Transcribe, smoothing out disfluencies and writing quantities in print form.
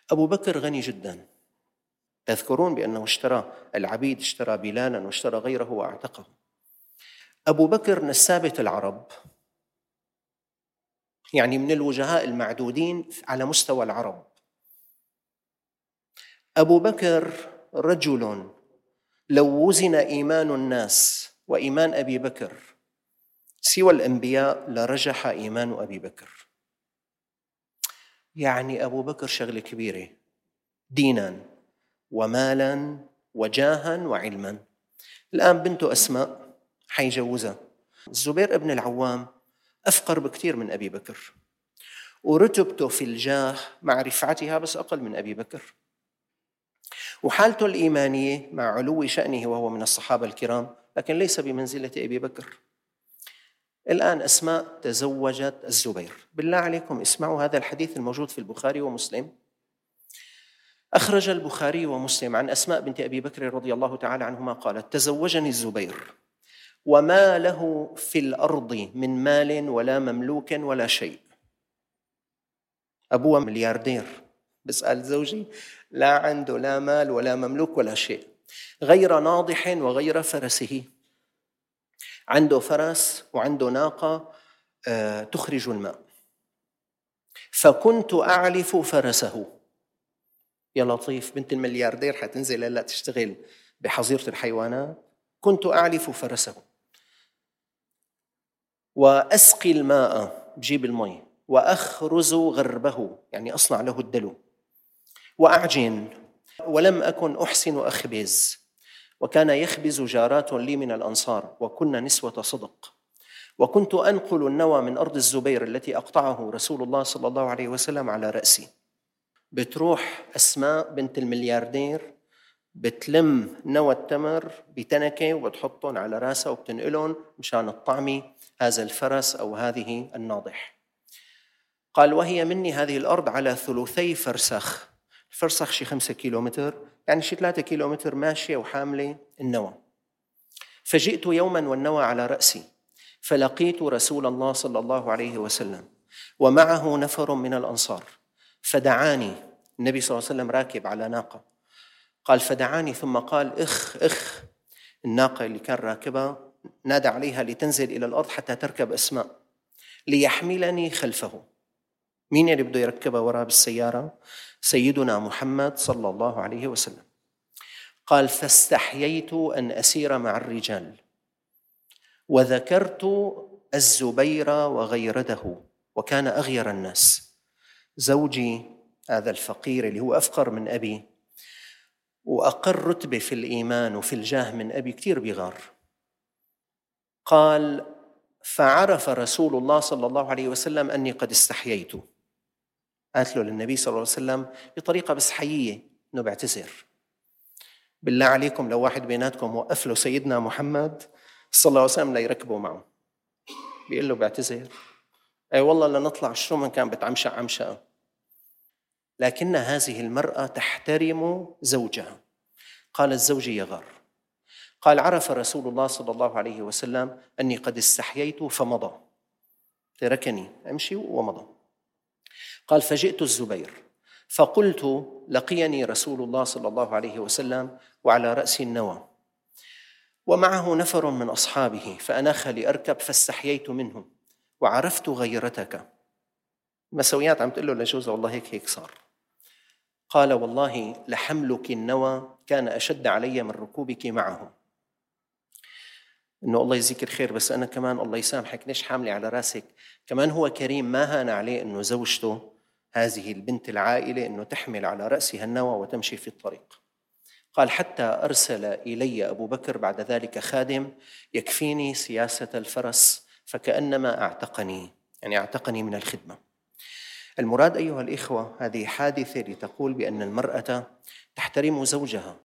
أبو بكر غني جدا، تذكرون بأنه اشترى العبيد، اشترى بلالا واشترى غيره وأعتقه. أبو بكر نسابة العرب، يعني من الوجهاء المعدودين على مستوى العرب. أبو بكر رجل لو وزن إيمان الناس وإيمان أبي بكر سوى الأنبياء لرجح إيمان أبي بكر. يعني أبو بكر شغلة كبيرة، دينا ومالا وجاها وعلما. الآن بنته أسماء حيجوزها، الزبير ابن العوام أفقر بكثير من أبي بكر، ورتبته في الجاه مع رفعتها بس أقل من أبي بكر، وحالته الإيمانية مع علو شأنه وهو من الصحابة الكرام لكن ليس بمنزلة أبي بكر. الآن أسماء تزوجت الزبير. بالله عليكم اسمعوا هذا الحديث الموجود في البخاري ومسلم. أخرج البخاري ومسلم عن أسماء بنت أبي بكر رضي الله تعالى عنهما قالت: تزوجني الزبير وما له في الأرض من مال ولا مملوك ولا شيء. أبوه ملياردير، بسأل زوجي لا عنده لا مال ولا مملوك ولا شيء غير ناضح وغير فرسه. عنده فرس وعنده ناقة تخرج الماء، فكنت أعلف فرسه. يا لطيف، بنت الملياردير حتنزل هلا تشتغل بحظيرة الحيوانات. كنت أعلف فرسه وأسقي الماء، بجيب المي، وأخرز غربه يعني أصنع له الدلو، وأعجن، ولم أكن أحسن أخبز. وكان يخبز جارات لي من الأنصار وكنا نسوة صدق. وكنت أنقل النوى من أرض الزبير التي أقطعه رسول الله صلى الله عليه وسلم على رأسي. بتروح أسماء بنت الملياردير بتلم نوى التمر بتنكة وبتحطهم على راسها وبتنقلهم مشان الطعمي هذا الفرس أو هذه الناضح. قال: وهي مني هذه الأرض على 3 فرسخ. الفرسخ شي 5 كيلومتر، يعني شي 3 كيلومتر ماشية وحاملة النوى. فجئت يوما والنوى على رأسي، فلقيت رسول الله صلى الله عليه وسلم ومعه نفر من الأنصار، فدعاني. النبي صلى الله عليه وسلم راكب على ناقة، قال: فدعاني ثم قال: إخ. الناقة اللي كان راكبها نادى عليها لتنزل إلى الأرض حتى تركب أسماء ليحملني خلفه. مين اللي بده يركبها وراء بالسيارة؟ سيدنا محمد صلى الله عليه وسلم. قال: فاستحييت أن أسير مع الرجال، وذكرت الزبير وغيرته، وكان أغير الناس. زوجي هذا الفقير اللي هو أفقر من أبي وأقل رتبة في الإيمان وفي الجاه من أبي كتير بغار. قال: فعرف رسول الله صلى الله عليه وسلم أني قد استحييت. قالت له للنبي صلى الله عليه وسلم بطريقة بس حيية إنه بعتذر. بالله عليكم لو واحد بيناتكم وقف له سيدنا محمد صلى الله عليه وسلم ليركبه معه، بيقول له بعتذر؟ أي والله لنطلع شو من كان بتعمشق عمشقة. لكن هذه المرأة تحترم زوجها. قال الزوج يغار. قال: عرف رسول الله صلى الله عليه وسلم أني قد استحييت فمضى، تركني أمشي ومضى. قال: فجئت الزبير فقلت: لقيني رسول الله صلى الله عليه وسلم وعلى رأسي النوى ومعه نفر من أصحابه، فأناخ لأركب فاستحييت منه وعرفت غيرتك. مسويات عم تقول له لجوزها والله هيك صار. قال: والله لحملك النوى كان أشد علي من ركوبك معه. إنه الله يجزيك الخير، بس أنا كمان الله يسامحك ليش حاملة على راسك. كمان هو كريم، ما هان عليه إنه زوجته هذه البنت العائلة إنه تحمل على رأسها النوى وتمشي في الطريق. قال: حتى أرسل إلي أبو بكر بعد ذلك خادم يكفيني سياسة الفرس فكأنما أعتقني، يعني أعتقني من الخدمة. المراد أيها الإخوة هذه حادثة لتقول بأن المرأة تحترم زوجها